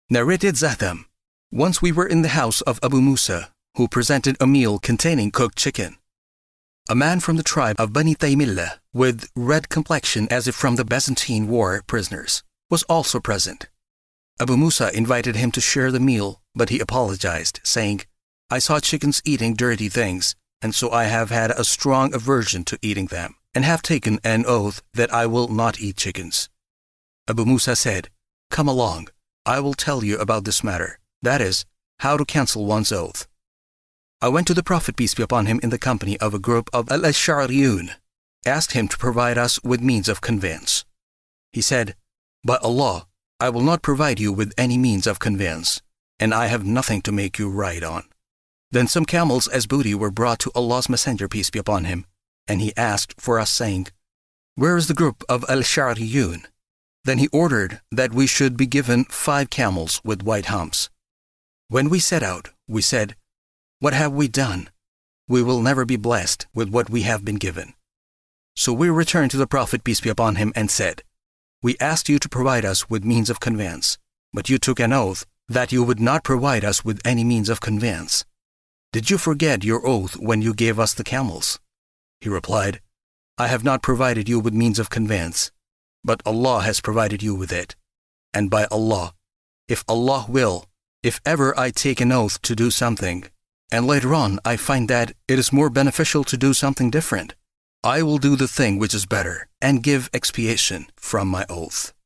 Narrated Zatham. Once we were in the house of Abu Musa, who presented a meal containing cooked chicken. A man from the tribe of Bani Taymillah, with red complexion as if from the Byzantine war prisoners, was also present. Abu Musa invited him to share the meal, but he apologized, saying, "I saw chickens eating dirty things, and so I have had a strong aversion to eating them, and have taken an oath that I will not eat chickens." Abu Musa said, "Come along, I will tell you about this matter, that is, how to cancel one's oath." I went to the Prophet, peace be upon him, in the company of a group of Al-Ash'ariyun, asked him to provide us with means of conveyance. He said, "By Allah, I will not provide you with any means of conveyance, and I have nothing to make you ride on." Then some camels as booty were brought to Allah's Messenger, peace be upon him, and he asked for us, saying, "Where is the group of Al-Sha'riyun?" Then he ordered that we should be given 5 camels with white humps. When we set out, we said, "What have we done? We will never be blessed with what we have been given." So we returned to the Prophet, peace be upon him, and said, "We asked you to provide us with means of conveyance, but you took an oath that you would not provide us with any means of conveyance. Did you forget your oath when you gave us the camels?" He replied, "I have not provided you with means of conveyance, but Allah has provided you with it. And by Allah, if Allah will, if ever I take an oath to do something, and later on I find that it is more beneficial to do something different, I will do the thing which is better and give expiation from my oath."